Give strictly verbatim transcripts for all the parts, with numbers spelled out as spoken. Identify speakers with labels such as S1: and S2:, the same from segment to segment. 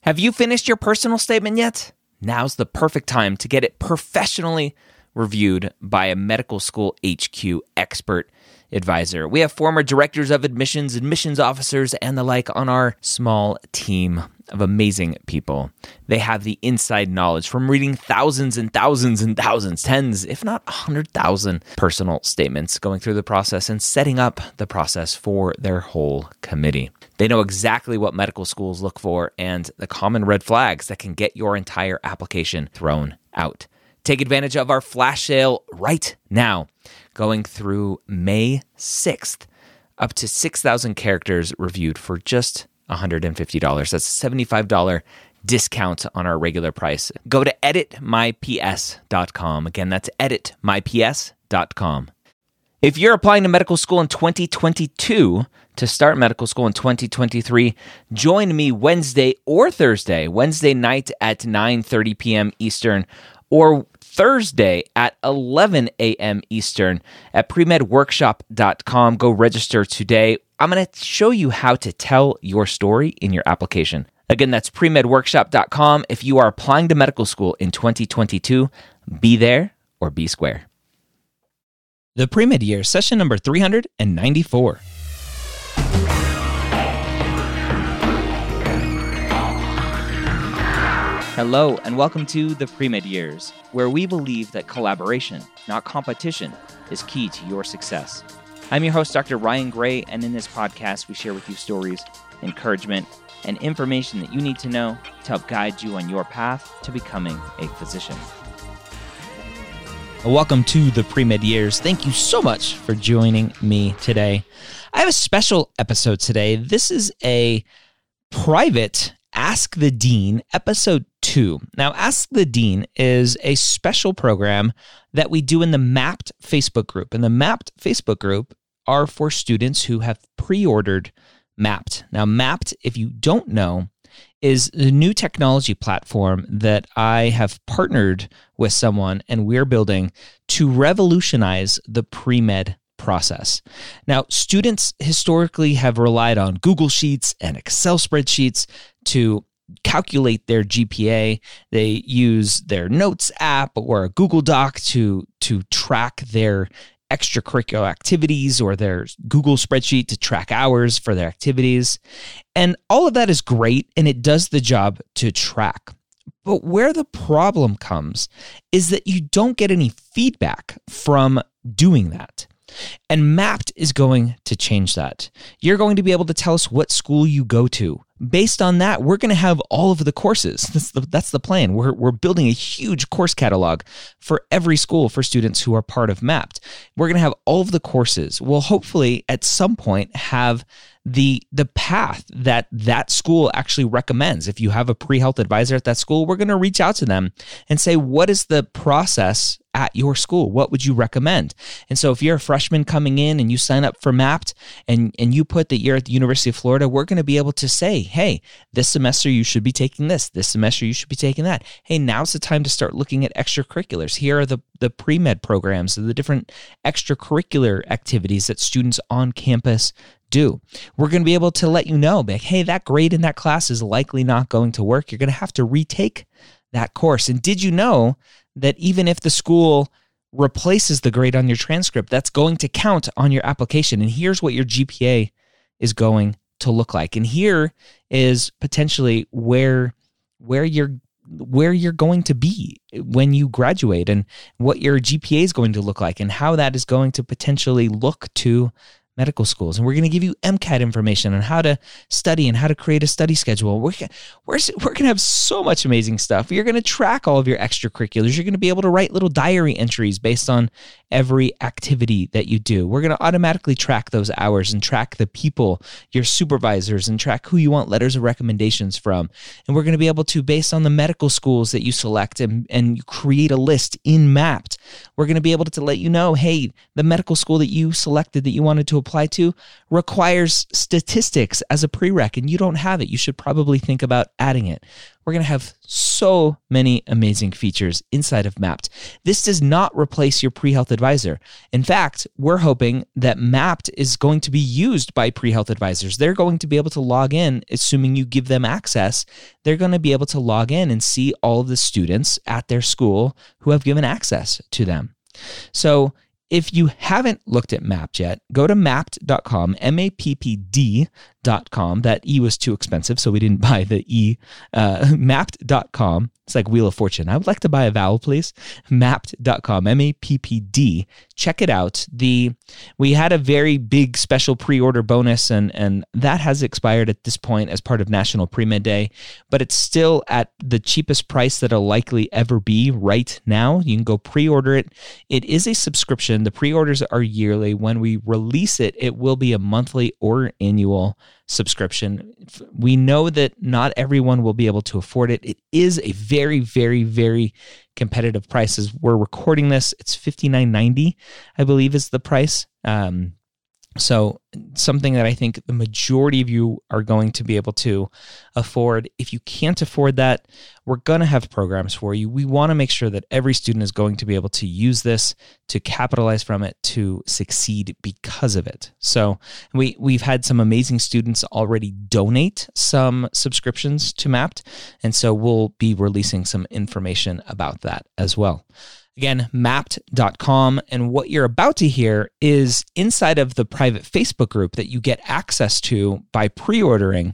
S1: Have you finished your personal statement yet? Now's the perfect time to get it professionally reviewed by a medical school H Q expert advisor. We have former directors of admissions, admissions officers, and the like on our small team of amazing people. They have the inside knowledge from reading thousands and thousands and thousands, tens, if not one hundred thousand personal statements, going through the process and setting up the process for their whole committee. They know exactly what medical schools look for and the common red flags that can get your entire application thrown out. Take advantage of our flash sale right now, going through May sixth, up to six thousand characters reviewed for just one hundred fifty dollars. That's a seventy-five dollars discount on our regular price. Go to edit my p s dot com. Again, that's edit my p s dot com. If you're applying to medical school in twenty twenty-two to start medical school in twenty twenty-three, join me Wednesday or Thursday, Wednesday night at nine thirty p.m. Eastern, or Thursday at eleven a.m. Eastern at pre med workshop dot com. Go register today. I'm going to show you how to tell your story in your application. Again, that's pre med workshop dot com. If you are applying to medical school in twenty twenty-two, be there or be square. The Pre-Med Year, session number three hundred ninety-four. Hello, and welcome to the Pre-Med Years, where we believe that collaboration, not competition, is key to your success. I'm your host, Doctor Ryan Gray, and in this podcast, we share with you stories, encouragement, and information that you need to know to help guide you on your path to becoming a physician. Welcome to the Pre-Med Years. Thank you so much for joining me today. I have a special episode today. This is a private Ask the Dean, episode two. Now, Ask the Dean is a special program that we do in the MAPT Facebook group. And the MAPT Facebook group are for students who have pre-ordered MAPT. Now, MAPT, if you don't know, is a new technology platform that I have partnered with someone and we're building to revolutionize the pre-med process. Now, students historically have relied on Google Sheets and Excel spreadsheets to calculate their G P A. They use their Notes app or a Google Doc to, to track their extracurricular activities or their Google spreadsheet to track hours for their activities. And all of that is great, and it does the job to track. But where the problem comes is that you don't get any feedback from doing that. And MAPT is going to change that. You're going to be able to tell us what school you go to. Based on that, we're going to have all of the courses. That's the, that's the plan. We're, we're building a huge course catalog for every school for students who are part of MAPT. We're going to have all of the courses. We'll hopefully at some point have the the path that that school actually recommends. If you have a pre-health advisor at that school, we're going to reach out to them and say, what is the process at your school? What would you recommend? And so if you're a freshman coming in and you sign up for MAPT and, and you put that you're at the University of Florida, we're going to be able to say, hey, this semester you should be taking this. This semester you should be taking that. Hey, now's the time to start looking at extracurriculars. Here are the, the pre-med programs, the different extracurricular activities that students on campus do. We're going to be able to let you know, like, hey, that grade in that class is likely not going to work. You're going to have to retake that course. And did you know that even if the school replaces the grade on your transcript, that's going to count on your application? And here's what your G P A is going to look like. And here is potentially where where you're where you're going to be when you graduate and what your G P A is going to look like and how that is going to potentially look to medical schools. And we're going to give you MCAT information on how to study and how to create a study schedule. We're, we're, we're going to have so much amazing stuff. You're going to track all of your extracurriculars. You're going to be able to write little diary entries based on every activity that you do. We're going to automatically track those hours and track the people, your supervisors, and track who you want letters of recommendations from. And we're going to be able to, based on the medical schools that you select and, and you create a list in MAPT, we're going to be able to let you know, hey, the medical school that you selected that you wanted to apply to requires statistics as a prereq and you don't have it. You should probably think about adding it. we're going to have so many amazing features inside of Mappd. This does not replace your pre-health advisor. In fact, we're hoping that Mappd is going to be used by pre-health advisors. They're going to be able to log in, assuming you give them access. They're going to be able to log in and see all of the students at their school who have given access to them. So if you haven't looked at Mappd yet, go to mappd dot com, M A P P D dot com. That E was too expensive, so we didn't buy the E. Uh, mappd dot com. It's like Wheel of Fortune. I would like to buy a vowel, please. mappd dot com, M A P P D. Check it out. The We had a very big special pre-order bonus, and, and that has expired at this point as part of National Pre-Med Day, but it's still at the cheapest price that it'll likely ever be right now. You can go pre-order it. It is a subscription. The pre-orders are yearly. When we release it, it will be a monthly or annual subscription. We know that not everyone will be able to afford it. It is a very, very, very competitive price. As we're recording this, it's fifty-nine ninety, I believe, is the price. Um, so something that I think the majority of you are going to be able to afford. If you can't afford that, we're going to have programs for you. We want to make sure that every student is going to be able to use this, to capitalize from it, to succeed because of it. So we, we've had some amazing students already donate some subscriptions to Mappd, and so we'll be releasing some information about that as well. Again, mappd dot com. And what you're about to hear is inside of the private Facebook group that you get access to by pre-ordering.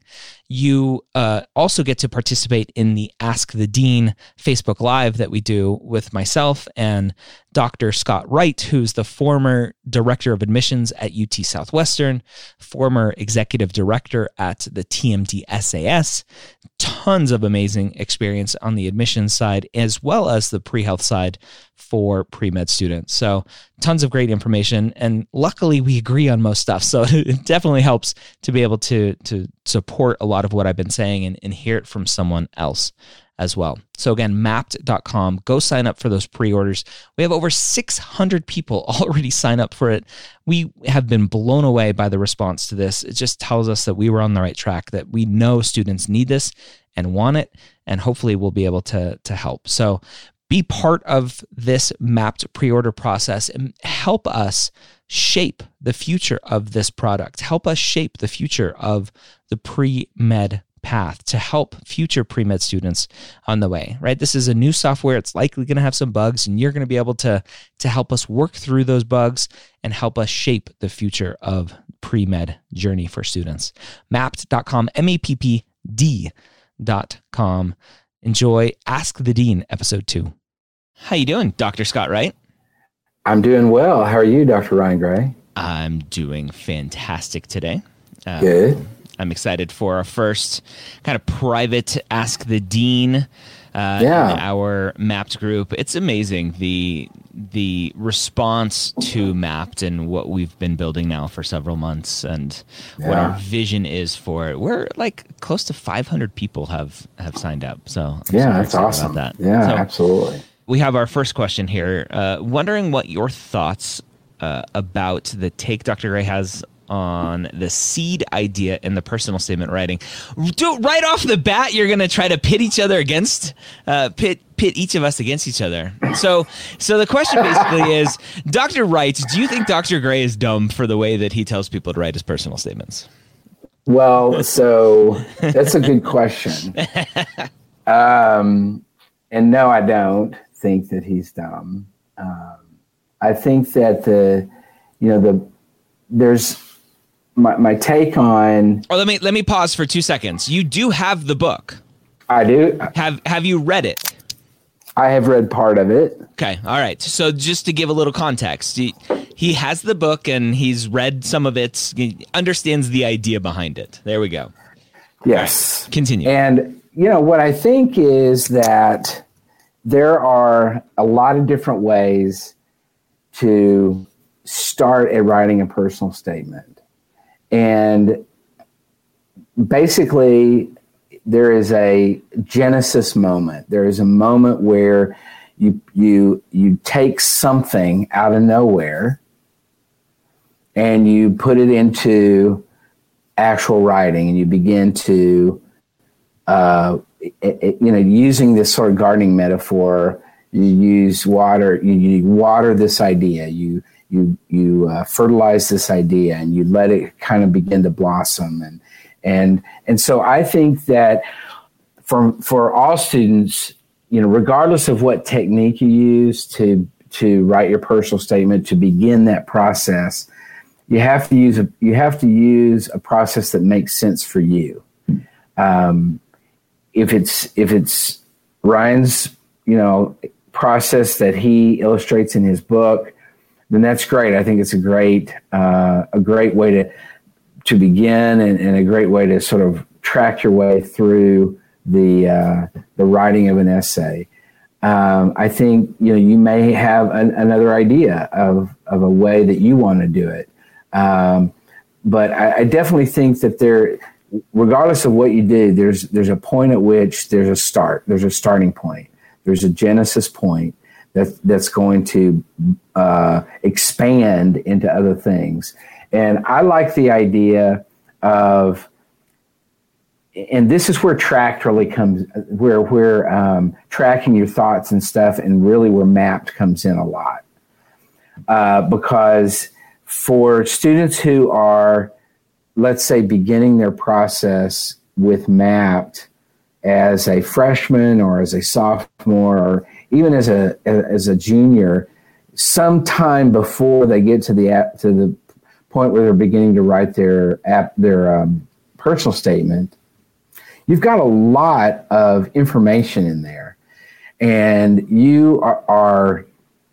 S1: You uh, also get to participate in the Ask the Dean Facebook Live that we do with myself and Doctor Scott Wright, who's the former director of admissions at U T Southwestern, former executive director at the T M D S A S. Tons of amazing experience on the admissions side as well as the pre-health side for pre-med students. So tons of great information. And luckily we agree on most stuff. So it definitely helps to be able to, to support a lot of what I've been saying and, and hear it from someone else as well. So again, mappd dot com, go sign up for those pre-orders. We have over six hundred people already sign up for it. We have been blown away by the response to this. It just tells us that we were on the right track, that we know students need this and want it, and hopefully we'll be able to, to help. So be part of this Mappd pre-order process and help us shape the future of this product. Help us shape the future of the pre-med path to help future pre-med students on the way, right? This is a new software. It's likely going to have some bugs, and you're going to be able to, to help us work through those bugs and help us shape the future of pre-med journey for students. mappd dot com, M A P P D dot com. Enjoy Ask the Dean, episode two. How you doing, Doctor Scott Wright?
S2: I'm doing well. How are you, Doctor Ryan Gray?
S1: I'm doing fantastic today. Um,
S2: Good.
S1: I'm excited for our first kind of private Ask the Dean uh,
S2: yeah.
S1: in our Mappd group. It's amazing the the response to Mappd and what we've been building now for several months and yeah. what our vision is for it. We're like close to five hundred people have, have signed up. So I'm
S2: yeah, that's awesome.
S1: About that.
S2: Yeah,
S1: so
S2: absolutely.
S1: We have our first question here. Uh, wondering what your thoughts uh, about the take Doctor Gray has on the seed idea in the personal statement writing. Do, right off the bat, you're going to try to pit each other against, uh, pit pit each of us against each other. So, so the question basically is, Doctor Wright, do you think Doctor Gray is dumb for the way that he tells people to write his personal statements?
S2: Well, so that's a good question. Um, and no, I don't think that he's dumb. Um, I think that the, you know, the there's. My my take on.
S1: Or let me let me pause for two seconds. You do have the book.
S2: I do.
S1: Have Have you read it?
S2: I have read part of it.
S1: Okay. All right. So just to give a little context, he, he has the book and he's read some of it. He understands the idea behind it. There we go.
S2: Yes.
S1: Right, continue.
S2: And you know what I think is that there are a lot of different ways to start a writing a personal statement. And basically, there is a genesis moment. There is a moment where you you you take something out of nowhere and you put it into actual writing, and you begin to uh, it, it, you know, using this sort of gardening metaphor, you use water, you, you water this idea, you you you uh, fertilize this idea, and you let it kind of begin to blossom. And and and so I think that for for all students, you know, regardless of what technique you use to to write your personal statement, to begin that process, you have to use a you have to use a process that makes sense for you. Um, if it's if it's Ryan's, you know, process that he illustrates in his book, then that's great. I think it's a great uh, a great way to to begin, and, and a great way to sort of track your way through the uh, the writing of an essay. Um, I think, you know, you may have an, another idea of of a way that you want to do it, um, but I, I definitely think that there, regardless of what you do, there's there's a point at which there's a start. There's a starting point. There's a genesis point that that's going to uh, expand into other things. And I like the idea of, and this is where tracked really comes, where where um, tracking your thoughts and stuff, and really where mapped comes in a lot. Uh, because for students who are, let's say, beginning their process with mapped as a freshman or as a sophomore or even as a as a junior, sometime before they get to the app, to the point where they're beginning to write their app their um, personal statement, you've got a lot of information in there, and you are, are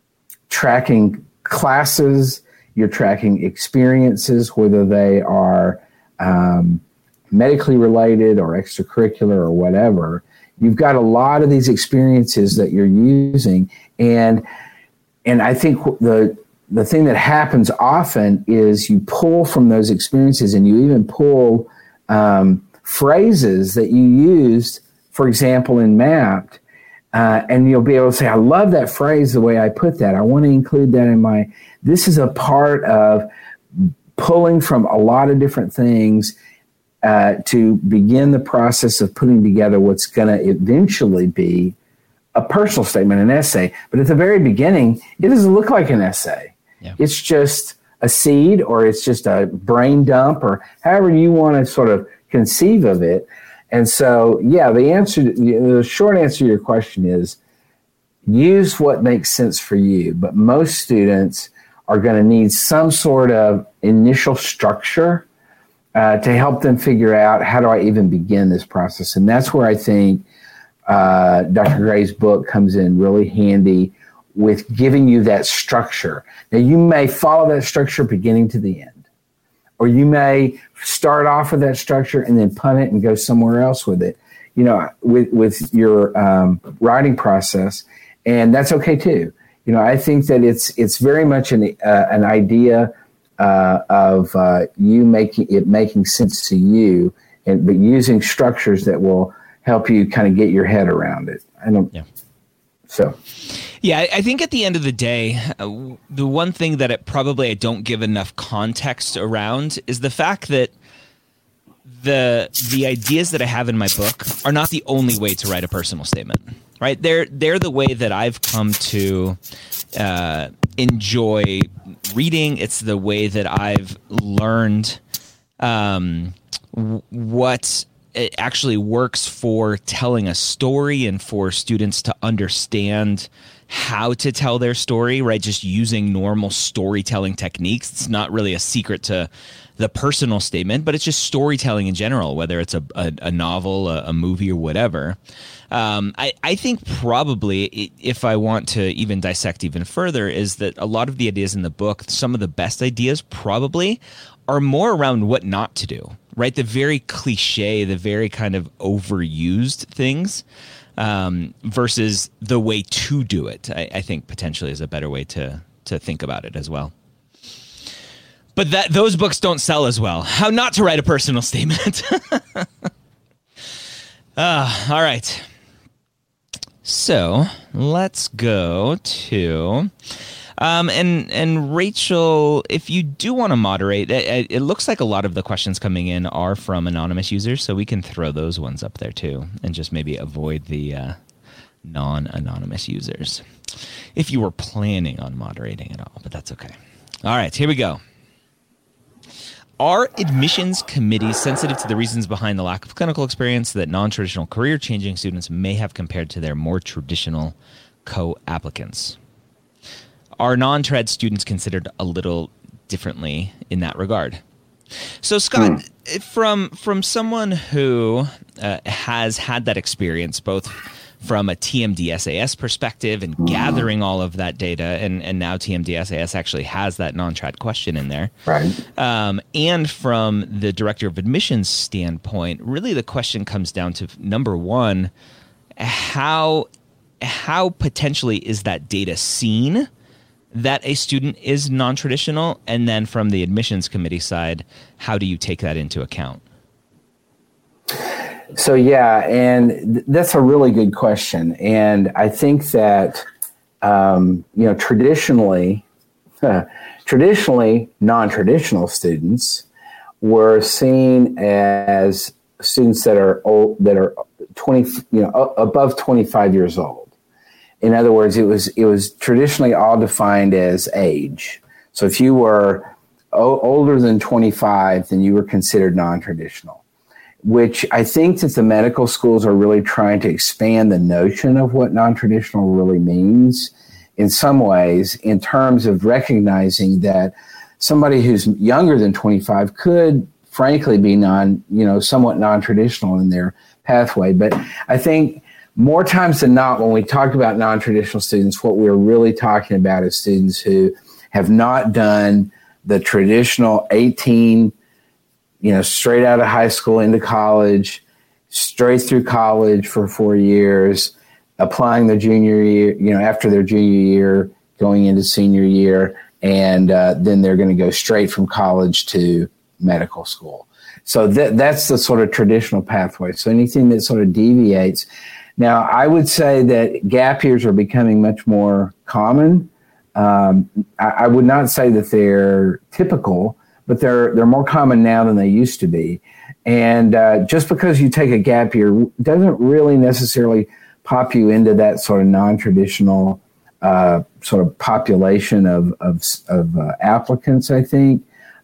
S2: tracking classes, you're tracking experiences, whether they are um, medically related or extracurricular or whatever. You've got a lot of these experiences that you're using, and and I think the the thing that happens often is you pull from those experiences, and you even pull um, phrases that you used, for example, in Mapped, uh, and you'll be able to say, I love that phrase, the way I put that. I want to include that in my, this is a part of pulling from a lot of different things uh, to begin the process of putting together what's going to eventually be a personal statement, an essay. But at the very beginning, it doesn't look like an essay. Yeah. It's just a seed, or it's just a brain dump, or however you want to sort of conceive of it. And so, yeah, the answer, the short answer to your question is use what makes sense for you. But most students are going to need some sort of initial structure uh, to help them figure out, how do I even begin this process? And that's where I think uh, Doctor Gray's book comes in really handy, with giving you that structure. Now, you may follow that structure beginning to the end, or you may start off with that structure and then punt it and go somewhere else with it, you know, with, with your um, writing process. And that's okay too. You know, I think that it's it's very much an uh, an idea uh, of uh, you making it making sense to you, and but using structures that will help you kind of get your head around it. I don't. Yeah. So.
S1: Yeah, I think at the end of the day, uh, the one thing that it probably I don't give enough context around is the fact that the the ideas that I have in my book are not the only way to write a personal statement, right? They're they're the way that I've come to uh, enjoy reading. It's the way that I've learned um, w- what it actually works for telling a story and for students to understand how to tell their story, right? Just using normal storytelling techniques. It's not really a secret to the personal statement, but it's just storytelling in general, whether it's a, a, a novel, a, a movie, or whatever. Um, I, I think probably, if I want to even dissect even further, is that a lot of the ideas in the book, some of the best ideas probably are more around what not to do, right? The very cliche, the very kind of overused things. Um, versus the way to do it, I, I think potentially is a better way to to think about it as well. But that those books don't sell as well. How not to write a personal statement. uh, all right. So let's go to Um, and and Rachel, if you do want to moderate, it, it looks like a lot of the questions coming in are from anonymous users, so we can throw those ones up there too, and just maybe avoid the uh, non-anonymous users, if you were planning on moderating at all. But that's okay. All right, here we go. Are admissions committees sensitive to the reasons behind the lack of clinical experience that non-traditional career-changing students may have compared to their more traditional co-applicants? Are non-trad students considered a little differently in that regard? So, Scott, hmm. from from someone who uh, has had that experience, both from a T M D S A S perspective and gathering all of that data, and, and now T M D S A S actually has that non-trad question in there.
S2: Right.
S1: Um, and from the director of admissions standpoint, really the question comes down to, number one, how how potentially is that data seen that a student is non-traditional? And then from the admissions committee side, how do you take that into account?
S2: So, yeah, and th- that's a really good question. And I think that, um, you know, traditionally, uh, traditionally, non-traditional students were seen as students that are old, that are twenty, you know, above twenty-five years old. In other words, it was it was traditionally all defined as age. So if you were o- older than twenty-five, then you were considered non-traditional, which I think that the medical schools are really trying to expand the notion of what non-traditional really means in some ways, in terms of recognizing that somebody who's younger than twenty-five could frankly be non, you know, somewhat non-traditional in their pathway. But I think more times than not, when we talk about non-traditional students, what we're really talking about is students who have not done the traditional eighteen, you know, straight out of high school into college, straight through college for four years, applying their junior year, you know, after their junior year, going into senior year, and uh, then they're going to go straight from college to medical school. So that that's the sort of traditional pathway. So anything that sort of deviates. Now, I would say that gap years are becoming much more common. Um, I, I would not say that they're typical, but they're they're more common now than they used to be. And uh, just because you take a gap year doesn't really necessarily pop you into that sort of non-traditional uh, sort of population of of, of uh, applicants, I think.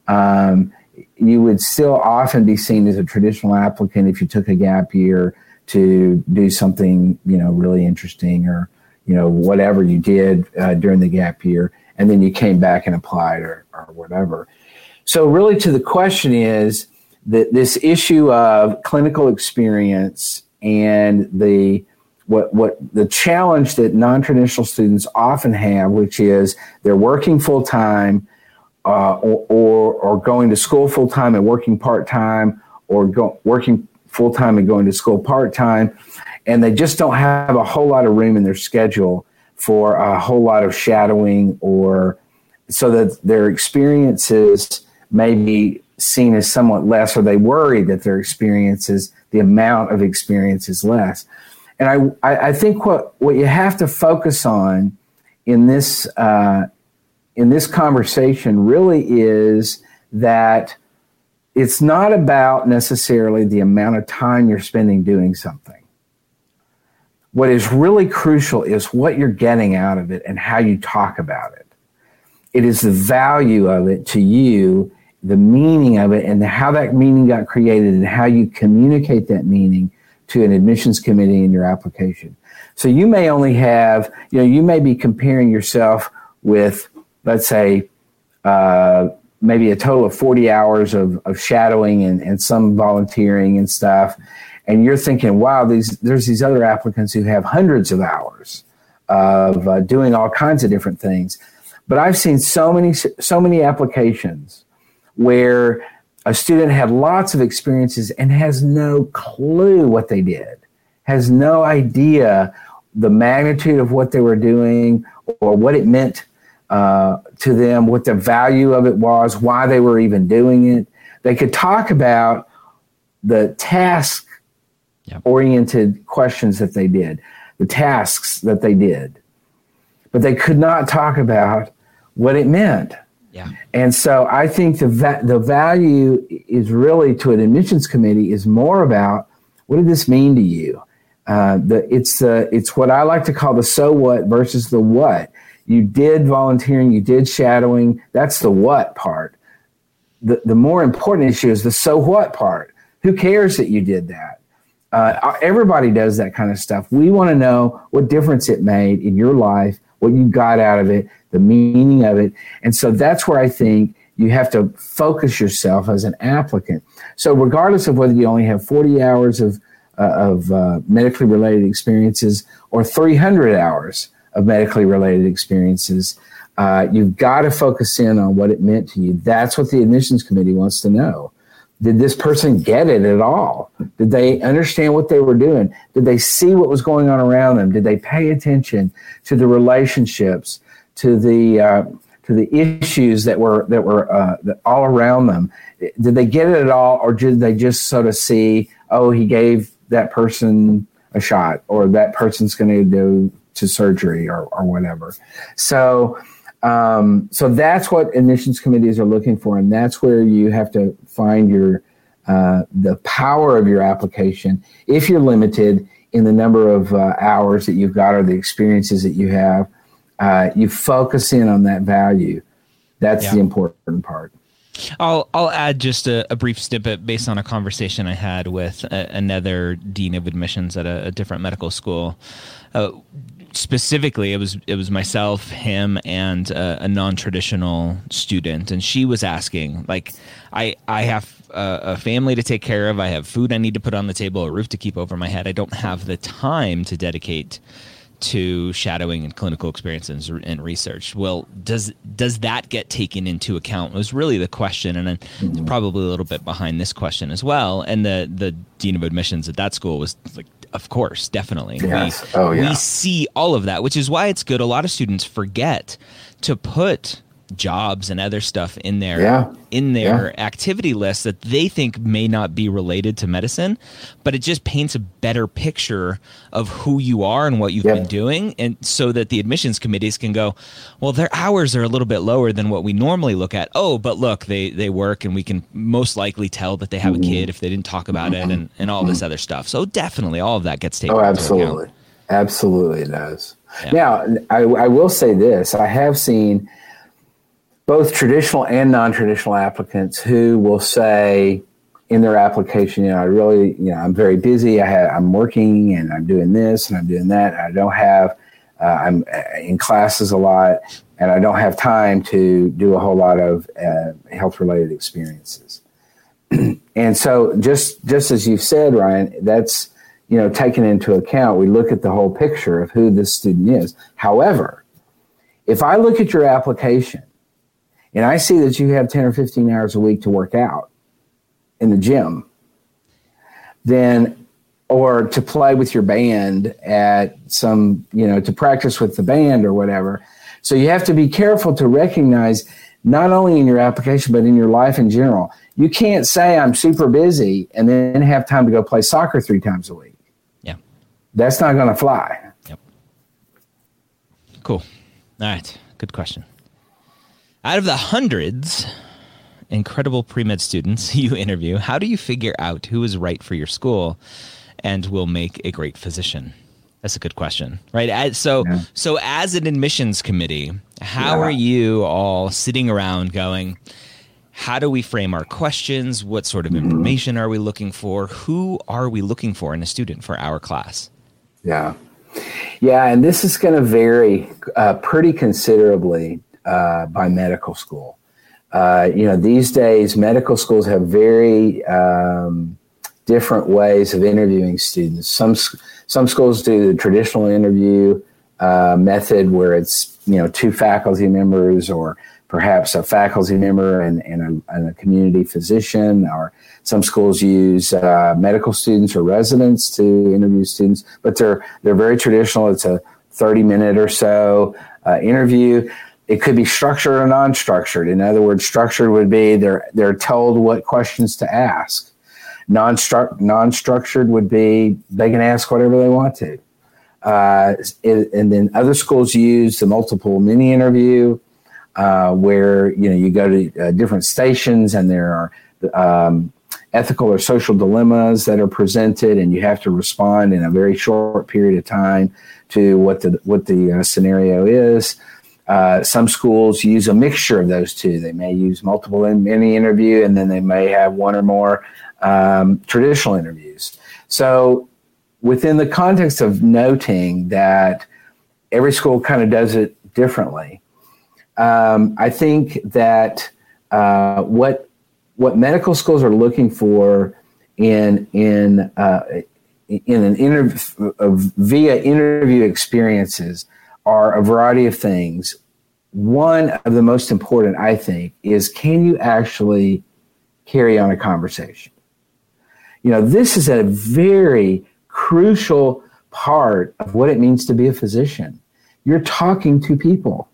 S2: Um, you would still often be seen as a traditional applicant if you took a gap year to do something, you know, really interesting, or, you know, whatever you did uh, during the gap year, and then you came back and applied, or, or whatever. So really, to the question is that this issue of clinical experience and the what what the challenge that non-traditional students often have, which is they're working full time, uh, or, or or going to school full time and working part time, or go, working full time and going to school part time, and they just don't have a whole lot of room in their schedule for a whole lot of shadowing, or so that their experiences may be seen as somewhat less, or they worry that their experiences, the amount of experience is less. And I, I think what, what you have to focus on in this uh, in this conversation really is that it's not about necessarily the amount of time you're spending doing something. What is really crucial is what you're getting out of it and how you talk about it. It is the value of it to you, the meaning of it, and how that meaning got created, and how you communicate that meaning to an admissions committee in your application. So you may only have, you know, you may be comparing yourself with, let's say, uh, maybe a total of forty hours of, of shadowing and, and some volunteering and stuff. And you're thinking, wow, these there's these other applicants who have hundreds of hours of uh, doing all kinds of different things. But I've seen so many, so many applications where a student had lots of experiences and has no clue what they did, has no idea the magnitude of what they were doing or what it meant uh, to them, what the value of it was, why they were even doing it. They could talk about the task-oriented yep. questions that they did, the tasks that they did, but they could not talk about what it meant.
S1: Yeah.
S2: And so I think the va- the value is really to an admissions committee is more about what did this mean to you? Uh, the it's the it's what I like to call the so what versus the what. You did volunteering, you did shadowing. That's the what part. The the more important issue is the so what part. Who cares that you did that? Uh, everybody does that kind of stuff. We want to know what difference it made in your life, what you got out of it, the meaning of it. And so that's where I think you have to focus yourself as an applicant. So regardless of whether you only have forty hours of, uh, of uh, medically related experiences or three hundred hours of medically related experiences, uh, you've got to focus in on what it meant to you. That's what the admissions committee wants to know. Did this person get it at all? Did they understand what they were doing? Did they see what was going on around them? Did they pay attention to the relationships, to the uh, to the issues that were that were uh, all around them? Did they get it at all, or did they just sort of see, oh, he gave that person a shot, or that person's going to go to surgery, or or whatever? So. Um, so that's what admissions committees are looking for, and that's where you have to find your uh, the power of your application. If you're limited in the number of uh, hours that you've got or the experiences that you have, uh, you focus in on that value. That's yeah. the important part.
S1: I'll I'll add just a, a brief snippet based on a conversation I had with a, another dean of admissions at a, a different medical school. Uh, Specifically, it was it was myself, him, and uh, a non-traditional student, and she was asking, like, I I have a, a family to take care of, I have food I need to put on the table, a roof to keep over my head. I don't have the time to dedicate to shadowing and clinical experiences and research. Well, does does that get taken into account? Was really the question, and then mm-hmm. probably a little bit behind this question as well. And the the dean of admissions at that school was like, of course, definitely.
S2: Yes.
S1: We,
S2: oh, yeah.
S1: we see all of that, which is why it's good. A lot of students forget to put jobs and other stuff in their
S2: yeah.
S1: in their
S2: yeah.
S1: activity list that they think may not be related to medicine, but it just paints a better picture of who you are and what you've yep. been doing, and so that the admissions committees can go, well, their hours are a little bit lower than what we normally look at. Oh, but look, they they work, and we can most likely tell that they have mm-hmm. a kid if they didn't talk about it, and, and all mm-hmm. this other stuff. So definitely all of that gets taken
S2: oh,
S1: into
S2: absolutely.
S1: account.
S2: Absolutely it does.
S1: Yeah.
S2: Now, I, I will say this. I have seen both traditional and non-traditional applicants who will say in their application, you know, I really, you know, I'm very busy. I have, I'm working and I'm doing this and I'm doing that. I don't have, uh, I'm in classes a lot, and I don't have time to do a whole lot of uh, health-related experiences. And so just, just as you said, Ryan, that's, you know, taken into account. We look at the whole picture of who this student is. However, if I look at your application, and I see that you have ten or fifteen hours a week to work out in the gym, then, or to play with your band at some, you know, to practice with the band or whatever. So you have to be careful to recognize, not only in your application, but in your life in general. You can't say I'm super busy and then have time to go play soccer three times a week.
S1: Yeah.
S2: That's not going to fly.
S1: Yep. Cool. All right. Good question. Out of the hundreds incredible pre-med students you interview, how do you figure out who is right for your school and will make a great physician? That's a good question, right? As, so, yeah. so as an admissions committee, how yeah. are you all sitting around going, how do we frame our questions? What sort of information are we looking for? Who are we looking for in a student for our class?
S2: Yeah. Yeah, and this is going to vary uh, pretty considerably Uh, by medical school. Uh, you know, these days, medical schools have very um, different ways of interviewing students. Some some schools do the traditional interview uh, method where it's, you know, two faculty members or perhaps a faculty member and, and, a, and a community physician, or some schools use uh, medical students or residents to interview students, but they're, they're very traditional. It's a thirty minute or so uh, interview. It could be structured or non-structured. In other words, structured would be they're they're told what questions to ask. Non-stru- non-structured would be they can ask whatever they want to. Uh, it, and then other schools use the multiple mini interview. uh, where, you know, you go to uh, different stations and there are um, ethical or social dilemmas that are presented, and you have to respond in a very short period of time to what the what the uh, scenario is. Uh, some schools use a mixture of those two. They may use multiple in mini interview, and then they may have one or more um, traditional interviews. So within the context of noting that every school kind of does it differently, um, I think that uh, what what medical schools are looking for in in uh, in an interview via interview experiences are a variety of things. One of the most important, I think, is can you actually carry on a conversation? You know, this is a very crucial part of what it means to be a physician. You're talking to people.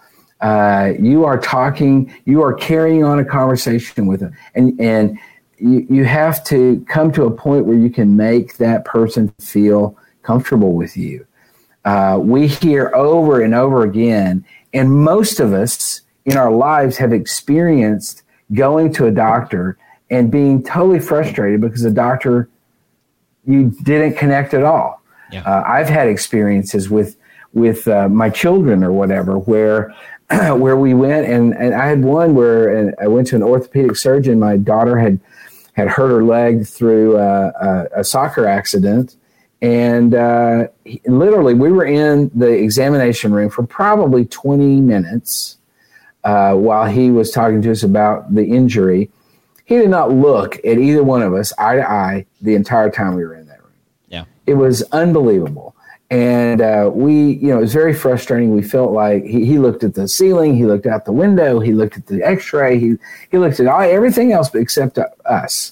S2: Uh, you are talking, you are carrying on a conversation with them. And, and you, you have to come to a point where you can make that person feel comfortable with you. Uh, we hear over and over again, and most of us in our lives have experienced going to a doctor and being totally frustrated because the doctor, you didn't connect at all. Yeah. Uh, I've had experiences with with uh, my children or whatever where where we went, and, and I had one where I went to an orthopedic surgeon. My daughter had had hurt her leg through uh, a, a soccer accident. And uh, he, literally, we were in the examination room for probably twenty minutes uh, while he was talking to us about the injury. He did not look at either one of us eye to eye the entire time we were in that room.
S1: Yeah,
S2: it was unbelievable. And uh, we, you know, it was very frustrating. We felt like he, he looked at the ceiling, he looked out the window, he looked at the X-ray, he he looked at all, everything else except us.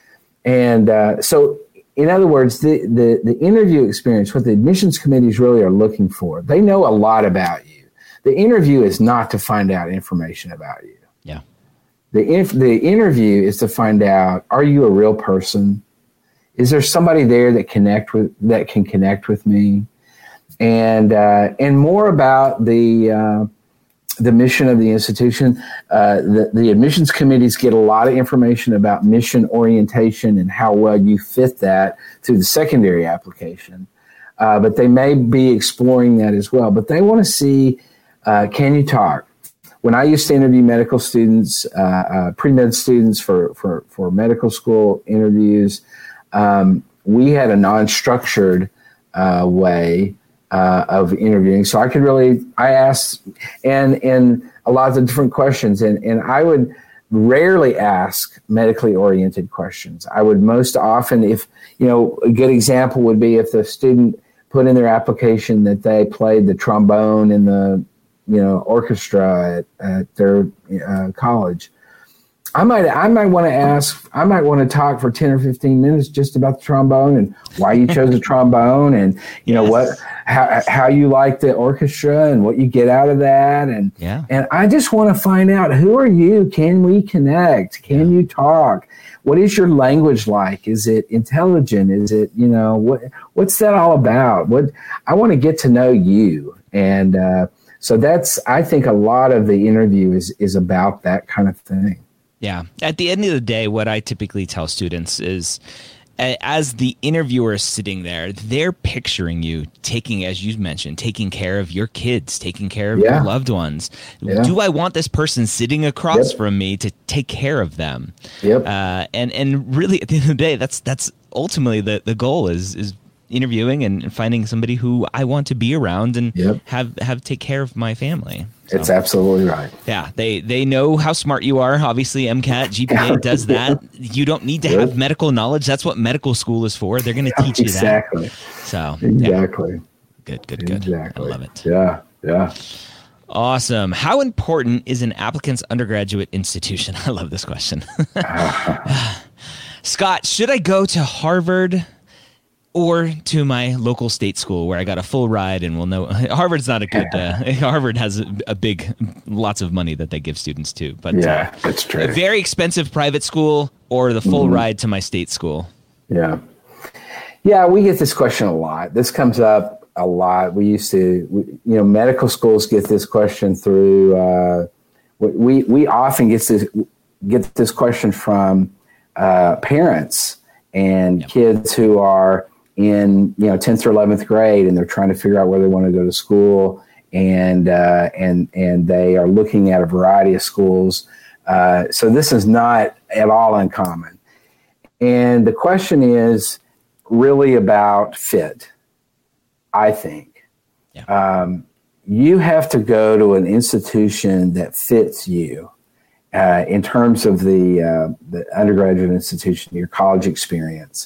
S2: And uh, so. In other words, the, the, the interview experience, what the admissions committees really are looking for, they know a lot about you. The interview is not to find out information about you.
S1: Yeah.
S2: The inf- the interview is to find out, are you a real person? Is there somebody there that connect with that can connect with me? And uh, and more about the uh, the mission of the institution. Uh, the, the admissions committees get a lot of information about mission orientation and how well you fit that through the secondary application. Uh, but they may be exploring that as well. But they want to see, uh, can you talk? When I used to interview medical students, uh, uh, pre-med students for, for, for medical school interviews, um, we had a non-structured uh, way Uh, of interviewing. So I could really, I asked, and and a lot of different questions, and, and I would rarely ask medically oriented questions. I would most often, if, you know, a good example would be if the student put in their application that they played the trombone in the, you know, orchestra at, at their uh, college. I might I might want to ask, I might want to talk for ten or fifteen minutes just about the trombone and why you chose the trombone and, you know, yes. what, how, how you like the orchestra and what you get out of that. And,
S1: yeah.
S2: and I just want to find out, who are you? Can we connect? Can yeah. you talk? What is your language like? Is it intelligent? Is it, you know, what, what's that all about? What, I want to get to know you. And uh, so that's, I think a lot of the interview is, is about that kind of thing.
S1: Yeah. At the end of the day, what I typically tell students is, as the interviewer is sitting there, they're picturing you taking, as you mentioned, taking care of your kids, taking care of yeah. your loved ones. Yeah. Do I want this person sitting across yep. from me to take care of them?
S2: Yep.
S1: Uh, and and really, at the end of the day, that's that's ultimately the, the goal is is interviewing and finding somebody who I want to be around and yep. have have take care of my family.
S2: So, it's absolutely right.
S1: Yeah, they they know how smart you are. Obviously, MCAT, G P A does that. You don't need to Good. have medical knowledge. That's what medical school is for. They're going to teach you
S2: exactly.
S1: that. So
S2: exactly.
S1: Yeah. Good, good, good.
S2: Exactly.
S1: I love it.
S2: Yeah, yeah.
S1: Awesome. How important is an applicant's undergraduate institution? I love this question. Scott, should I go to Harvard or to my local state school where I got a full ride and we'll know Harvard's not a good, uh, Harvard has a, a big, lots of money that they give students too, but
S2: yeah,
S1: uh,
S2: that's true.
S1: A very expensive private school or the full mm-hmm. ride to my state school.
S2: Yeah. Yeah. We get this question a lot. This comes up a lot. We used to, we, you know, medical schools get this question through, uh, we we often get this get this question from uh, parents and yep. kids who are in you know tenth or eleventh grade, and they're trying to figure out where they want to go to school, and uh, and and they are looking at a variety of schools. Uh, so this is not at all uncommon. And the question is really about fit, I think.
S1: Yeah.
S2: Um, you have to go to an institution that fits you uh, in terms of the, uh, the undergraduate institution, your college experience.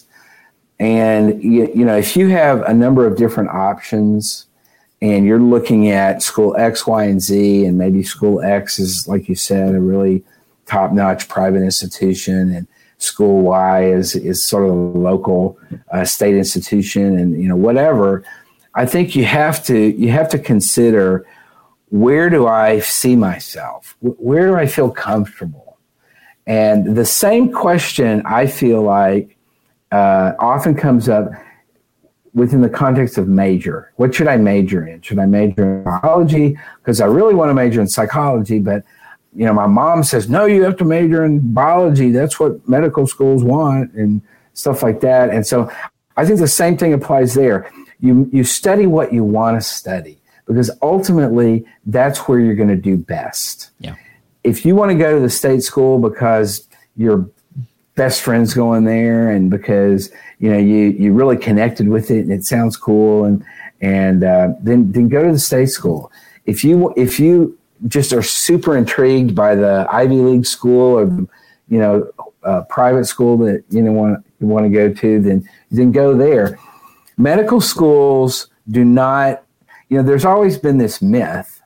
S2: And, you, you know, if you have a number of different options and you're looking at school X, Y, and Z, and maybe school X is, like you said, a really top-notch private institution, and school Y is is sort of a local uh, state institution, and you know whatever. I think you have to you have to consider, where do I see myself? Where do I feel comfortable? And the same question, I feel like, uh, often comes up within the context of major. What should I major in? Should I major in biology? Because I really want to major in psychology, but you know, my mom says, no, you have to major in biology. That's what medical schools want, and stuff like that. And so I think the same thing applies there. You you study what you want to study, because ultimately that's where you're going to do best.
S1: Yeah.
S2: If you want to go to the state school because your best friend's going there, and because you know you you really connected with it and it sounds cool, and and uh, then then go to the state school. If you if you just are super intrigued by the Ivy League school, or you know, uh, private school that you know want you want to go to, then then go there. Medical schools do not, you know, there's always been this myth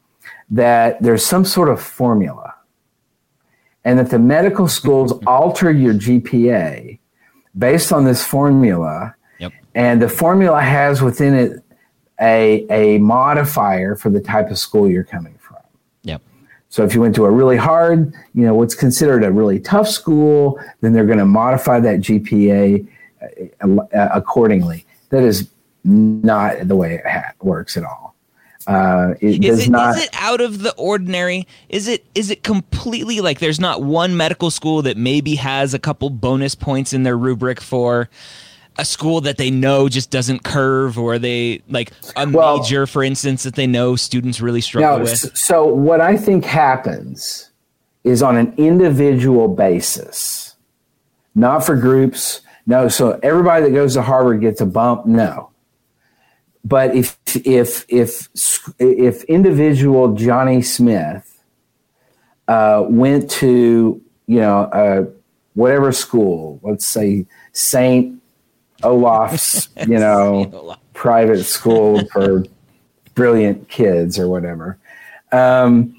S2: that there's some sort of formula, and that the medical schools alter your G P A based on this formula,
S1: yep.
S2: and the formula has within it a a modifier for the type of school you're coming from.
S1: Yep.
S2: So if you went to a really hard, you know, what's considered a really tough school, then they're going to modify that G P A uh, accordingly. That is not the way it ha- works at all. Uh, it
S1: is
S2: does
S1: it,
S2: not.
S1: Is it out of the ordinary? Is it is it completely like there's not one medical school that maybe has a couple bonus points in their rubric for a school that they know just doesn't curve, or they like a well, major, for instance, that they know students really struggle
S2: now,
S1: with?
S2: So what I think happens is on an individual basis, not for groups. No, so everybody that goes to Harvard gets a bump. No, but if if if if individual Johnny Smith uh, went to you know uh, whatever school, let's say Saint Olaf's, you know, private school for brilliant kids or whatever. Um,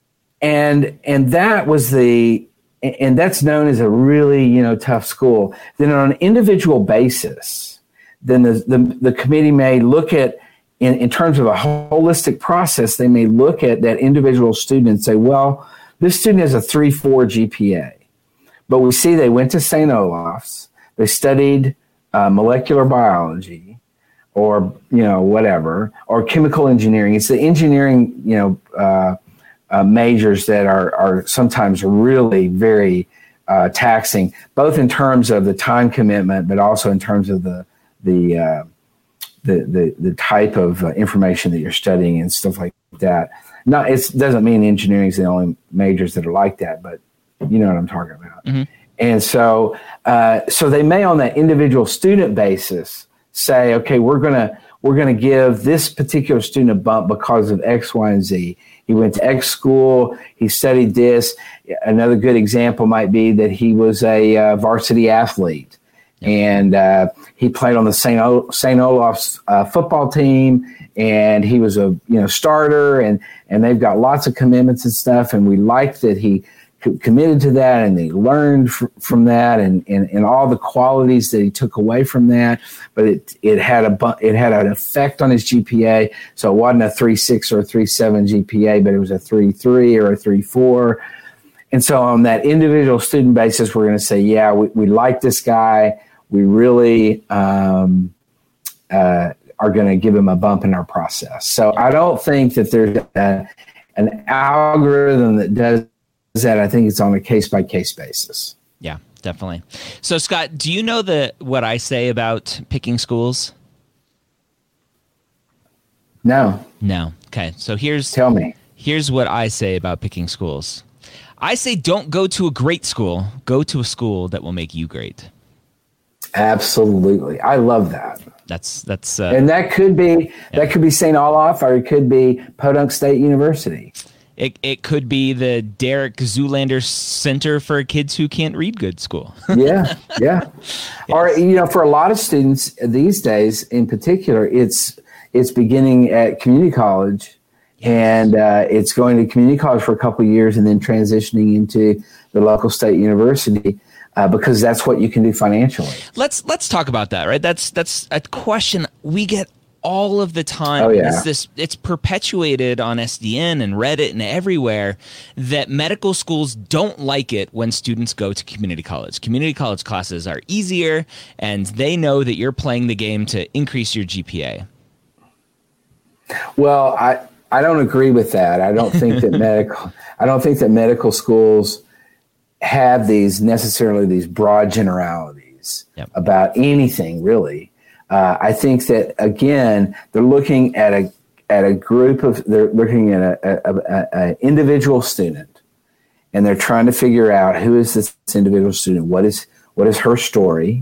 S2: and, and that was the, and that's known as a really, you know, tough school. Then on an individual basis, then the, the, the committee may look at, in, in terms of a holistic process, they may look at that individual student and say, well, this student has a three four G P A, but we see they went to Saint Olaf's, they studied Uh, molecular biology, or you know whatever, or chemical engineering. It's the engineering you know uh, uh, majors that are are sometimes really very uh, taxing, both in terms of the time commitment, but also in terms of the the uh, the, the the type of uh, information that you're studying and stuff like that. Not it doesn't mean engineering is the only majors that are like that, but you know what I'm talking about.
S1: Mm-hmm.
S2: And so, uh, so they may, on that individual student basis, say, okay, we're gonna we're gonna give this particular student a bump because of X, Y, and Z. He went to X school. He studied this. Another good example might be that he was a uh, varsity athlete, yep. and uh, he played on the Saint O- Saint Olaf's uh, football team, and he was a you know starter, and and they've got lots of commitments and stuff. And we liked that he committed to that, and they learned fr- from that, and, and, and all the qualities that he took away from that. But it it had a bu- it had an effect on his G P A. So it wasn't a three six or a three seven G P A, but it was a three three or a three four. And so on that individual student basis, we're going to say, yeah, we, we like this guy. We really um, uh, are going to give him a bump in our process. So I don't think that there's a, an algorithm that does that. I think it's on a case by case basis.
S1: Yeah, definitely. So, Scott, do you know the what I say about picking schools?
S2: No.
S1: No. Okay. So here's
S2: tell me.
S1: Here's what I say about picking schools. I say don't go to a great school. Go to a school that will make you great.
S2: Absolutely. I love that.
S1: That's that's uh,
S2: and that could be
S1: yeah.
S2: that could be Saint Olaf, or it could be Podunk State University.
S1: It it could be the Derek Zoolander Center for Kids Who Can't Read Good school.
S2: yeah, yeah. Yes. Or you know, for a lot of students these days, in particular, it's it's beginning at community college, yes. and uh, it's going to community college for a couple of years, and then transitioning into the local state university. Uh, because that's what you can do financially.
S1: Let's let's talk about that, right? That's that's a question we get all of the time.
S2: Oh, yeah.
S1: It's this it's perpetuated on S D N and Reddit and everywhere that medical schools don't like it when students go to community college. Community college classes are easier, and they know that you're playing the game to increase your G P A.
S2: Well, I I don't agree with that. I don't think that medical I don't think that medical schools have these necessarily these broad generalities yep. about anything really. Uh, I think that again they're looking at a at a group of they're looking at a, a, a, a individual student, and they're trying to figure out who is this individual student, what is what is her story,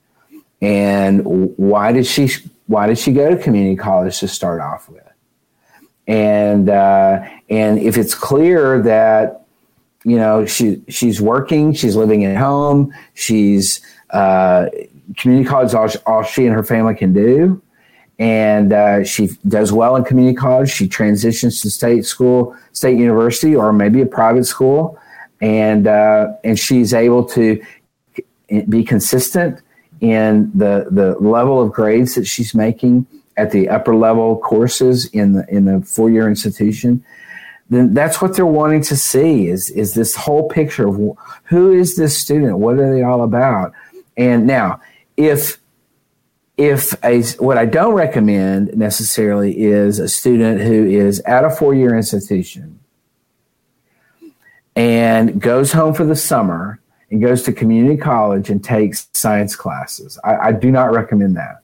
S2: and why did she why did she go to community college to start off with, and uh, and if it's clear that you know, she she's working, she's living at home, she's uh, community college is all, all she and her family can do, and uh, she does well in community college. She transitions to state school, state university, or maybe a private school, and uh, and she's able to be consistent in the the level of grades that she's making at the upper level courses in the in the four-year institution. Then that's what they're wanting to see is, is this whole picture of who is this student? What are they all about? And now, if if a, what I don't recommend necessarily is a student who is at a four-year institution and goes home for the summer and goes to community college and takes science classes. I, I do not recommend that.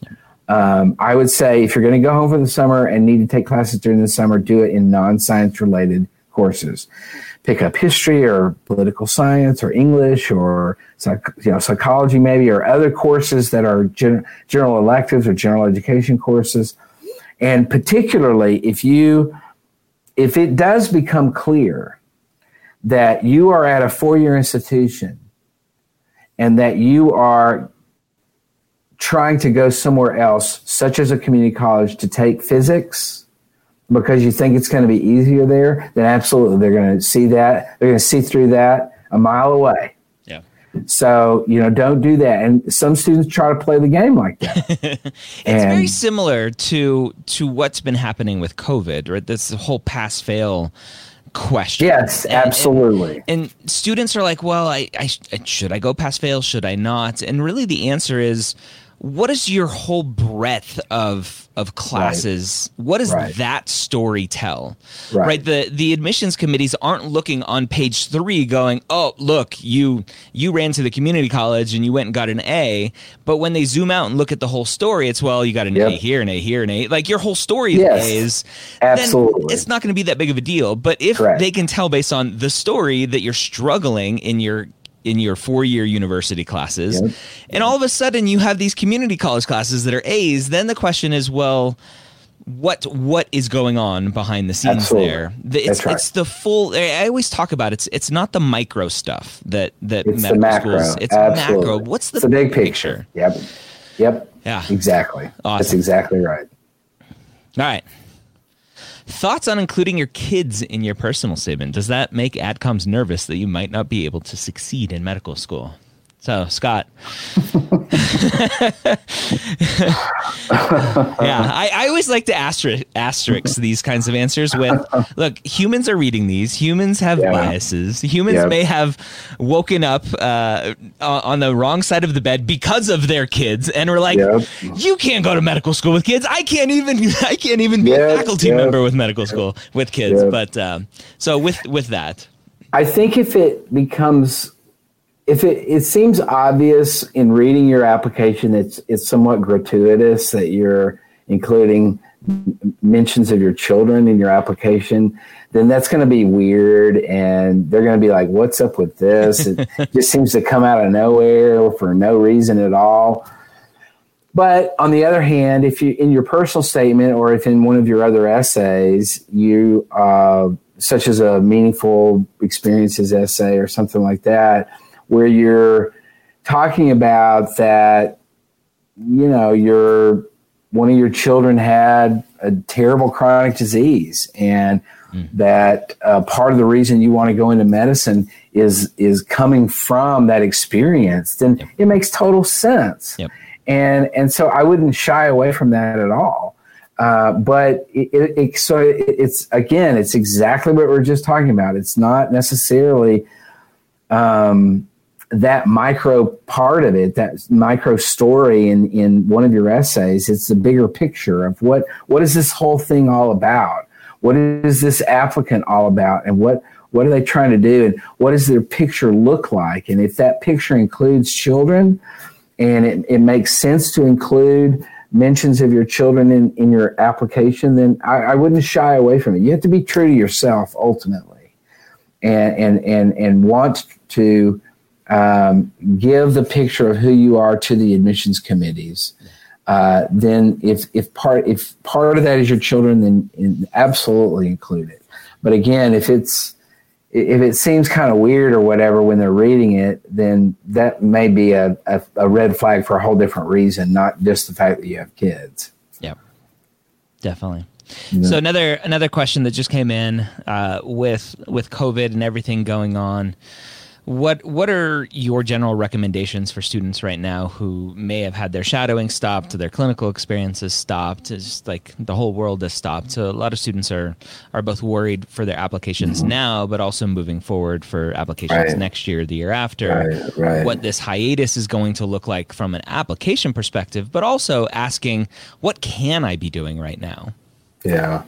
S2: Um, I would say if you're going to go home for the summer and need to take classes during the summer, do it in non-science related courses. Pick up history or political science or English or psych, you know, psychology maybe, or other courses that are gen, general electives or general education courses. And particularly if you, if it does become clear that you are at a four-year institution and that you are trying to go somewhere else, such as a community college, to take physics because you think it's going to be easier there, then absolutely they're going to see that. They're going to see through that a mile away.
S1: Yeah.
S2: So, you know, don't do that. And some students try to play the game like that.
S1: It's
S2: and,
S1: very similar to to what's been happening with COVID, right? This whole pass-fail question.
S2: Yes,
S1: and,
S2: absolutely.
S1: And, and students are like, well, I, I should I go pass-fail? Should I not? And really the answer is, what is your whole breadth of of classes? Right. What does right. that story tell? Right. right. The the admissions committees aren't looking on page three going, oh, look, you you ran to the community college and you went and got an A. But when they zoom out and look at the whole story, it's, well, you got an yep. A here, an A here, an A. Like your whole story
S2: yes.
S1: is A's.
S2: Absolutely.
S1: Then it's not going to be that big of a deal. But if Correct. They can tell based on the story that you're struggling in your in your four-year university classes, yep. and all of a sudden you have these community college classes that are A's, then the question is, well, what what is going on behind the scenes
S2: Absolutely.
S1: There? The, it's,
S2: right.
S1: it's the full, I always talk about it, it's it's not the micro stuff that, that
S2: it's
S1: medical
S2: the macro.
S1: schools, it's
S2: Absolutely.
S1: macro. What's the,
S2: it's the big
S1: picture?
S2: picture? Yep. Yep.
S1: Yeah.
S2: Exactly.
S1: Awesome.
S2: That's exactly right.
S1: All right. Thoughts on including your kids in your personal statement? Does that make AdComs nervous that you might not be able to succeed in medical school? So, Scott. yeah, I, I always like to asterisk, asterisk these kinds of answers with, look, humans are reading these. Humans have yeah. biases. Humans yep. may have woken up uh, on the wrong side of the bed because of their kids, and we're like, yep. you can't go to medical school with kids. I can't even. I can't even be yep. a faculty yep. member with medical school with kids. Yep. But um, so with with that,
S2: I think if it becomes. If it, it seems obvious in reading your application, it's it's somewhat gratuitous that you're including mentions of your children in your application, then that's going to be weird, and they're going to be like, "What's up with this?" It just seems to come out of nowhere for no reason at all. But on the other hand, if you in your personal statement or if in one of your other essays, you uh, such as a meaningful experiences essay or something like that, where you're talking about that, you know, your one of your children had a terrible chronic disease, and mm. that uh, part of the reason you want to go into medicine is is coming from that experience, then yep. it makes total sense. Yep. And and so I wouldn't shy away from that at all. Uh, but it, it, it, so it, it's again, it's exactly what we we're just talking about. It's not necessarily um, that micro part of it, that micro story in, in one of your essays. It's the bigger picture of what, what is this whole thing all about? What is this applicant all about? And what, what are they trying to do? And what does their picture look like? And if that picture includes children and it, it makes sense to include mentions of your children in, in your application, then I, I wouldn't shy away from it. You have to be true to yourself ultimately, and, and, and, and want to, Um, give the picture of who you are to the admissions committees. Uh, then, if if part if part of that is your children, then in, absolutely include it. But again, if it's if it seems kind of weird or whatever when they're reading it, then that may be a, a, a red flag for a whole different reason, not just the fact that you have kids.
S1: Yep, definitely. Yeah. So another another question that just came in uh, with with COVID and everything going on. What what are your general recommendations for students right now who may have had their shadowing stopped, their clinical experiences stopped? It's just like the whole world has stopped. So a lot of students are are both worried for their applications mm-hmm. now, but also moving forward for applications right. next year, the year after.
S2: Right, right.
S1: What this hiatus is going to look like from an application perspective, but also asking, what can I be doing right now?
S2: Yeah.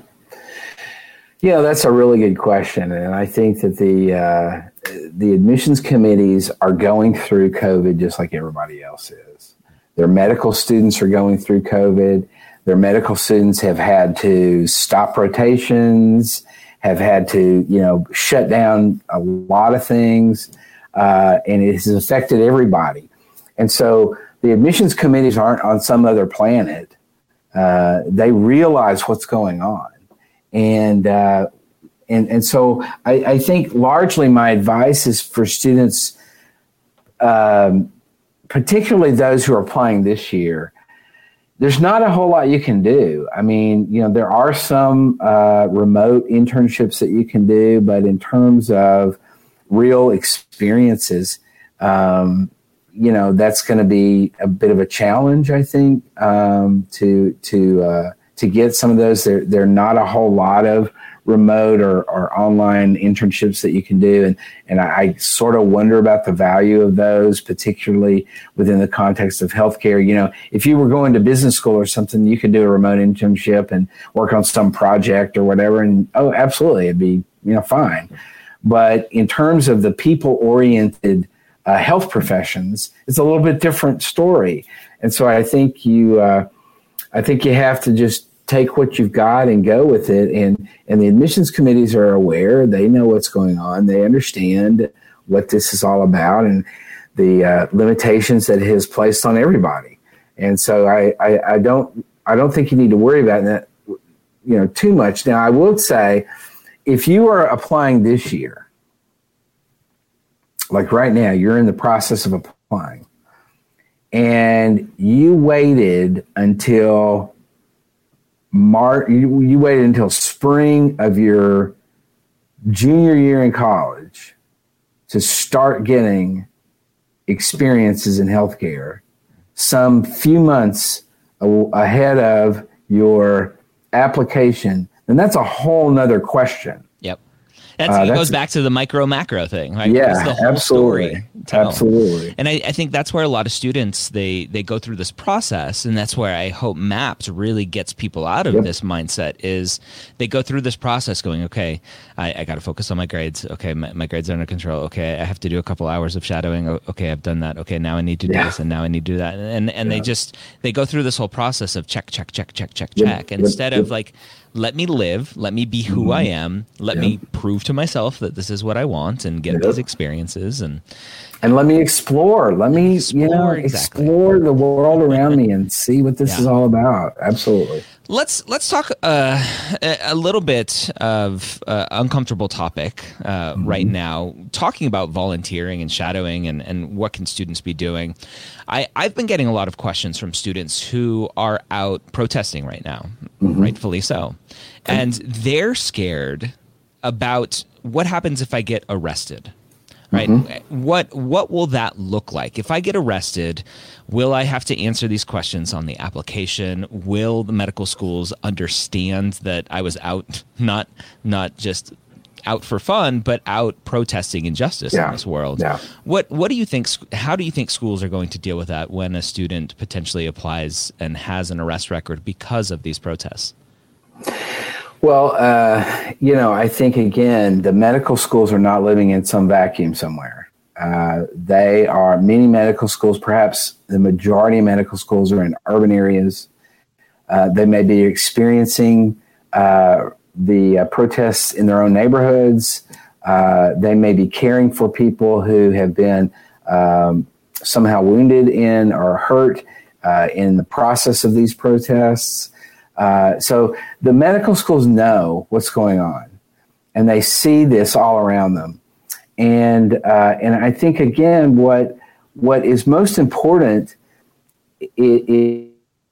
S2: Yeah, that's a really good question. And I think that the uh, the admissions committees are going through COVID just like everybody else is. Their medical students are going through COVID. Their medical students have had to stop rotations, have had to, you know, shut down a lot of things, uh, and it has affected everybody. And so the admissions committees aren't on some other planet. Uh, they realize what's going on. And, uh, and, and so I, I think largely my advice is for students, um, particularly those who are applying this year. There's not a whole lot you can do. I mean, you know, there are some, uh, remote internships that you can do, but in terms of real experiences, um, you know, that's going to be a bit of a challenge, I think, um, to, to, uh, to get some of those. There, there are not a whole lot of remote or, or online internships that you can do. And, and I, I sort of wonder about the value of those, particularly within the context of healthcare. You know, if you were going to business school or something, you could do a remote internship and work on some project or whatever. And oh, absolutely, it'd be, you know, fine. But in terms of the people-oriented uh, health professions, it's a little bit different story. And so I think you, uh, I think you have to just take what you've got and go with it. And, and the admissions committees are aware. They know what's going on. They understand what this is all about and the uh, limitations that it has placed on everybody. And so I, I, I don't I don't think you need to worry about that, you know, too much. Now, I would say if you are applying this year, like right now, you're in the process of applying, and you waited until March, you, you waited until spring of your junior year in college to start getting experiences in healthcare some few months a- ahead of your application, then that's a whole nother question.
S1: Yep. That's,
S2: Uh,
S1: it
S2: that's-
S1: goes back to the micro macro thing, right?
S2: Yeah,
S1: It's the whole
S2: absolutely.
S1: story. Tell.
S2: Absolutely.
S1: And I, I think that's where a lot of students, they they go through this process, and that's where I hope MAPS really gets people out of
S2: Yep.
S1: this mindset is they go through this process going, okay, I, I got to focus on my grades. Okay, my, my grades are under control. Okay, I have to do a couple hours of shadowing. O- Okay, I've done that. Okay, now I need to do
S2: Yeah.
S1: this, and now I need to do that. And and
S2: Yeah.
S1: they just, they go through this whole process of check, check, check, check, check,
S2: Yep.
S1: check.
S2: Yep.
S1: Instead of
S2: Yep.
S1: like, let me live, let me be who I am, let
S2: Yep.
S1: me prove to myself that this is what I want and get
S2: Yep.
S1: these experiences. And
S2: And let me explore. Let me, you know,
S1: Explore, exactly.
S2: explore the world around me and see what this
S1: Yeah.
S2: is all about. Absolutely.
S1: let's let's talk uh, a, a little bit of uh, uncomfortable topic uh, right now, talking about volunteering and shadowing and, and what can students be doing. I, I've been getting a lot of questions from students who are out protesting right now, rightfully so. And they're scared about what happens if I get arrested. Right. What what will that look like? If I get arrested, will I have to answer these questions on the application? Will the medical schools understand that I was out, not not just out for fun, but out protesting injustice
S2: Yeah.
S1: in this world?
S2: Yeah.
S1: What what do you think? How do you think schools are going to deal with that when a student potentially applies and has an arrest record because of these protests?
S2: Well, uh, you know, I think, again, the medical schools are not living in some vacuum somewhere. Uh, they are, many medical schools, perhaps the majority of medical schools are in urban areas. Uh, they may be experiencing uh, the uh, protests in their own neighborhoods. Uh, they may be caring for people who have been um, somehow wounded in or hurt uh, in the process of these protests. Uh, so the medical schools know what's going on, and they see this all around them. And uh, and I think, again, what what is most important is,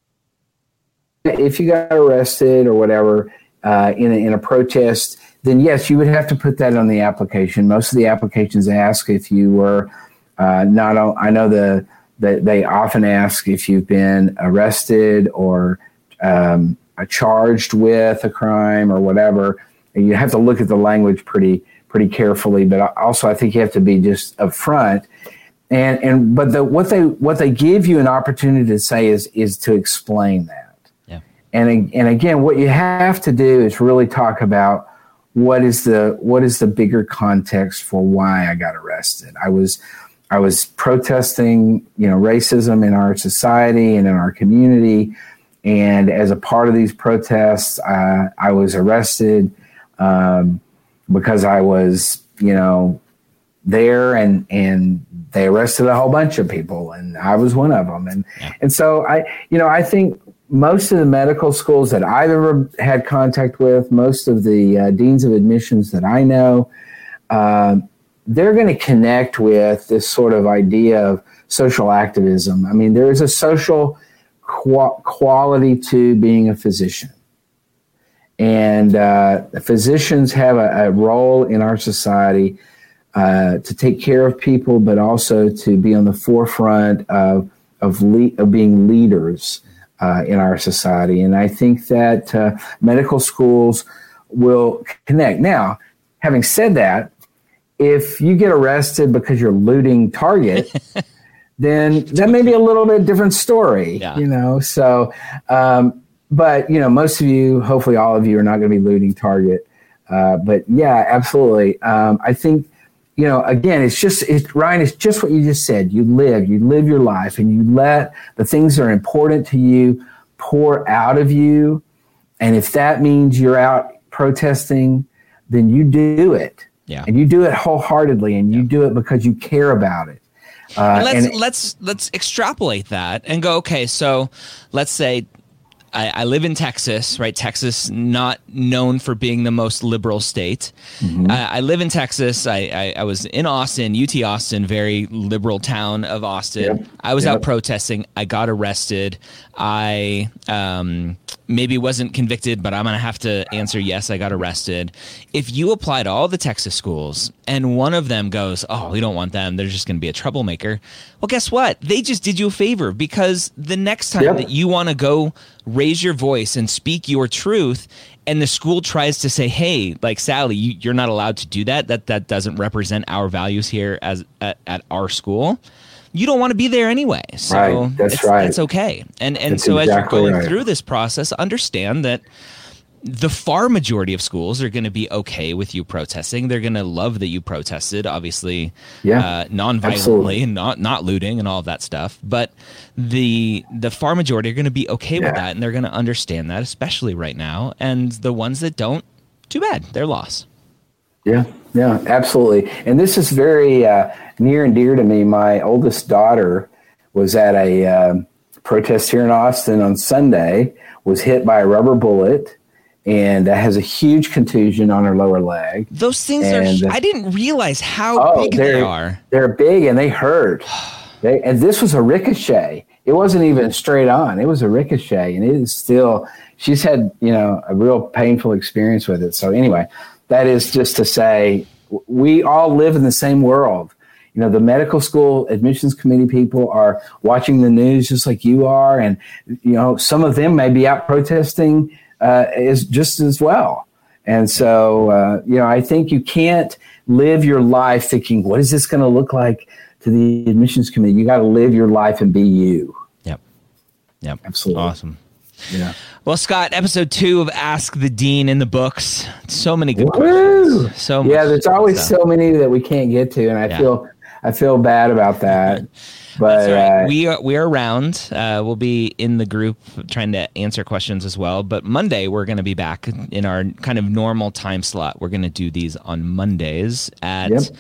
S2: if you got arrested or whatever uh, in a, in a protest, then yes, you would have to put that on the application. Most of the applications ask if you were uh, not. On, I know the that they often ask if you've been arrested or um, charged with a crime or whatever. And you have to look at the language pretty pretty carefully. But also, I think you have to be just upfront. And and but the what they what they give you an opportunity to say is is to explain that.
S1: Yeah.
S2: And and again, what you have to do is really talk about what is the what is the bigger context for why I got arrested. I was I was protesting, you know, racism in our society and in our community. And as a part of these protests, uh, I was arrested um, because I was, you know, there, and and they arrested a whole bunch of people, and I was one of them. And
S1: Yeah.
S2: and so I, you know, I think most of the medical schools that I've ever had contact with, most of the uh, deans of admissions that I know, uh, they're going to connect with this sort of idea of social activism. I mean, there is a social qu- quality to being a physician. And uh, physicians have a, a role in our society uh, to take care of people, but also to be on the forefront of of, le- of being leaders uh, in our society. And I think that uh, medical schools will connect. Now, having said that, if you get arrested because you're looting Target, then that may be a little bit different story,
S1: Yeah.
S2: you know. So, um, but you know, most of you, hopefully all of you, are not going to be looting Target. Uh, but yeah, absolutely. Um, I think, you know, again, it's just, it, Ryan, it's just what you just said. You live, you live your life, and you let the things that are important to you pour out of you. And if that means you're out protesting, then you do it.
S1: Yeah.
S2: And you do it wholeheartedly, and you do it because you care about it. Uh,
S1: And let's
S2: and-
S1: let's let's extrapolate that and go, okay, so let's say I, I live in Texas, right? Texas, not known for being the most liberal state.
S2: Mm-hmm.
S1: Uh, I live in Texas. I, I, I was in Austin, U T Austin, very liberal town of Austin.
S2: Yep.
S1: I was
S2: Yep.
S1: out protesting. I got arrested. I um, maybe wasn't convicted, but I'm going to have to answer yes, I got arrested. If you apply to all the Texas schools and one of them goes, oh, we don't want them, they're just going to be a troublemaker. Well, guess what? They just did you a favor, because the next time yep. that you want to go raise your voice and speak your truth, and the school tries to say, hey, like, Sally, you, you're not allowed to do that. That that doesn't represent our values here as at, at our school. You don't want to be there anyway. So
S2: right. That's
S1: it's,
S2: right.
S1: That's okay. And and
S2: that's
S1: so exactly as you're going
S2: right.
S1: through this process, understand that the far majority of schools are going to be okay with you protesting. They're going to love that you protested, obviously,
S2: yeah,
S1: uh, non-violently and not not looting and all of that stuff. But the the far majority are going to be okay yeah. with that, and they're going to understand that, especially right now. And the ones that don't, too bad, they're lost.
S2: Yeah, yeah, absolutely. And this is very uh, near and dear to me. My oldest daughter was at a um, protest here in Austin on Sunday, was hit by a rubber bullet, and uh, has a huge contusion on her lower leg.
S1: Those things
S2: and,
S1: are, I didn't realize how
S2: oh,
S1: big they are.
S2: They're big and they hurt. They, and this was a ricochet. It wasn't even straight on. It was a ricochet, and it is still, she's had, you know, a real painful experience with it. So anyway, that is just to say, we all live in the same world. You know, the medical school admissions committee people are watching the news just like you are. And, you know, some of them may be out protesting uh, is just as well. And so, uh, you know, I think you can't live your life thinking, what is this going to look like to the admissions committee? You got to live your life and be you.
S1: Yep. Yep.
S2: Absolutely.
S1: Awesome.
S2: Yeah.
S1: Well, Scott, episode two of Ask the Dean in the books. So many good
S2: Woo!
S1: questions. So much
S2: yeah, there's always
S1: stuff.
S2: so many that we can't get to, and I yeah. feel I feel bad about that. But
S1: That's right.
S2: uh,
S1: we are we are around. Uh, we'll be in the group trying to answer questions as well. But Monday we're going to be back in our kind of normal time slot. We're going to do these on Mondays at
S2: yep.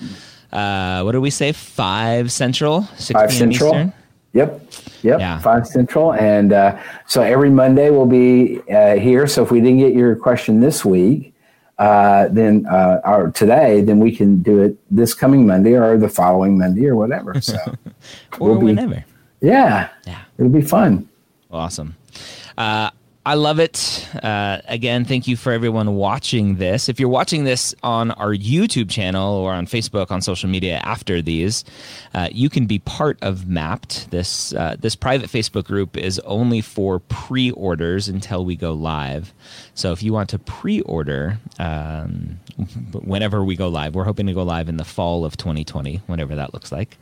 S1: uh, what do we say? Five Central, six
S2: Five
S1: p.m.
S2: Central.
S1: Eastern.
S2: Yep. Yep.
S1: Yeah.
S2: Five Central. And uh, so every Monday we'll be uh, here. So if we didn't get your question this week, uh, then uh, or today, then we can do it this coming Monday or the following Monday or whatever. So
S1: or
S2: we'll be,
S1: whenever.
S2: Yeah.
S1: Yeah.
S2: It'll be fun.
S1: Awesome. Uh, I love it. Uh, again, thank you for everyone watching this. If you're watching this on our YouTube channel or on Facebook, on social media after these, uh, you can be part of Mapped. This uh, this private Facebook group is only for pre-orders until we go live. So if you want to pre-order um, whenever we go live, we're hoping to go live in the fall of twenty twenty, whenever that looks like.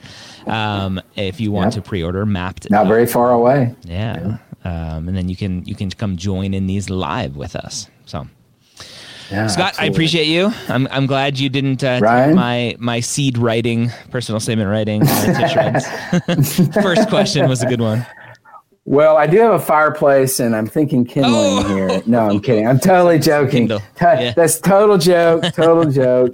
S1: Um, if you want yep. to pre-order Mapped.
S2: Not very far away.
S1: Yeah. yeah. Um, and then you can you can come join in these live with us. So,
S2: yeah,
S1: Scott, absolutely. I appreciate you. I'm I'm glad you didn't uh, take my my seed writing, personal statement writing uh, to shreds. First question was a good one.
S2: Well, I do have a fireplace, and I'm thinking kindling oh! here. No, I'm kidding. I'm totally joking. T- yeah. That's total joke. Total joke.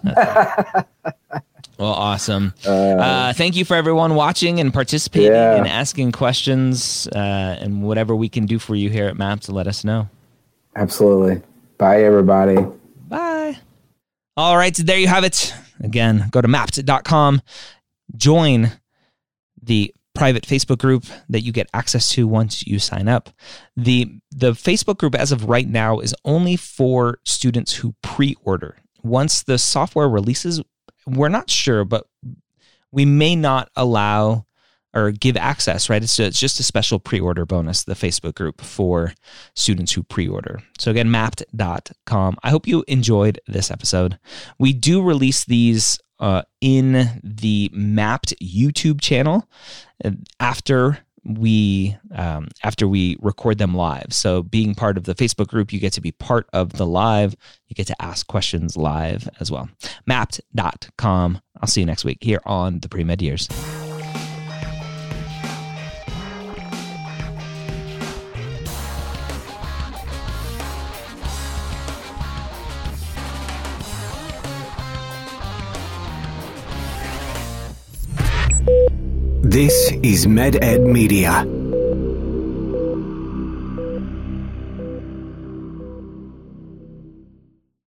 S1: Well, awesome. Uh, uh, thank you for everyone watching and participating yeah. and asking questions uh, and whatever we can do for you here at Mapped to let us know.
S2: Absolutely. Bye, everybody.
S1: Bye. All right. So there you have it. Again, go to mapped dot com. Join the private Facebook group that you get access to once you sign up. The, the Facebook group as of right now is only for students who pre-order. Once the software releases, we're not sure, but we may not allow or give access, right? It's, it's just a special pre-order bonus, the Facebook group for students who pre-order. So again, mapped dot com. I hope you enjoyed this episode. We do release these uh, in the Mapped YouTube channel after we um, after we record them live. So being part of the Facebook group, you get to be part of the live. You get to ask questions live as well. mapped dot com. I'll see you next week here on the Pre-Med Years.
S3: This is MedEd Media.